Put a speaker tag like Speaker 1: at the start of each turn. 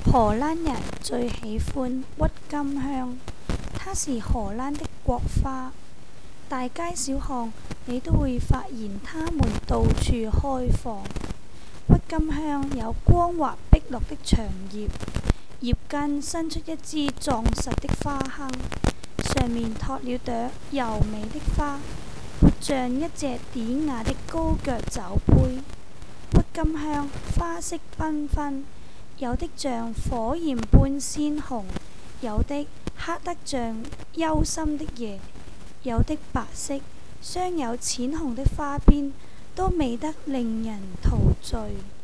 Speaker 1: 荷蘭人最喜歡鬱金香，它是荷蘭的國花。大街小巷你都會發現它們到處開放。鬱金香有光滑碧綠的長葉，葉根伸出一支壯實的花坑，上面托了朵柔美的花，活像一隻典雅的高腳酒杯。鬱金香花色繽紛，有的像火焰般鮮紅，有的黑得像幽深的夜，有的白色，鑲有淺紅的花邊，都美得令人陶醉。